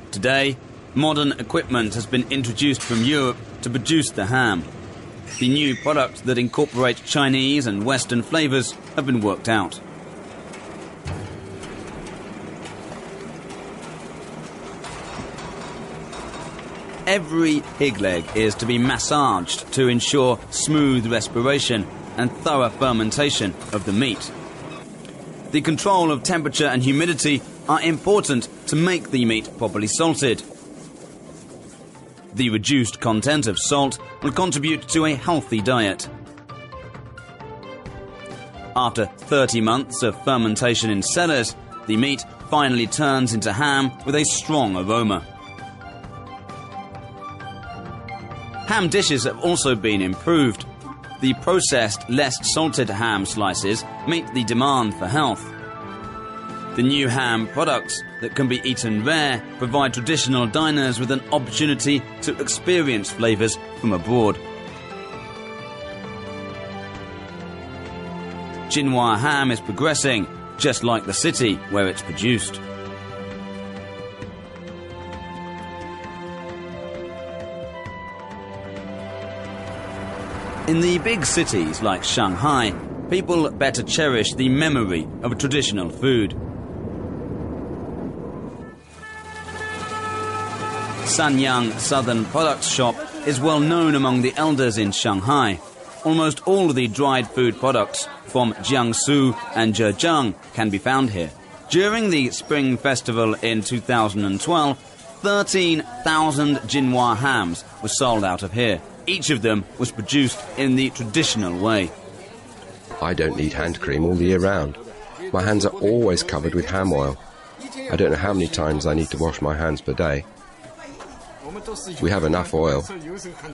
Today, modern equipment has been introduced from Europe to produce the ham. The new products that incorporate Chinese and Western flavours have been worked out. Every pig leg is to be massaged to ensure smooth respiration and thorough fermentation of the meat. The control of temperature and humidity are important to make the meat properly salted. The reduced content of salt will contribute to a healthy diet. After 30 months of fermentation in cellars, the meat finally turns into ham with a strong aroma. Ham dishes have also been improved. The processed, less salted ham slices meet the demand for health. The new ham products that can be eaten rare provide traditional diners with an opportunity to experience flavours from abroad. Jinhua ham is progressing, just like the city where it's produced. In the big cities like Shanghai, people better cherish the memory of traditional food. Sanyang Southern Products Shop is well known among the elders in Shanghai. Almost all of the dried food products from Jiangsu and Zhejiang can be found here. During the Spring Festival in 2012, 13,000 Jinhua hams were sold out of here. Each of them was produced in the traditional way. I don't need hand cream all the year round. My hands are always covered with ham oil. I don't know how many times I need to wash my hands per day. We have enough oil.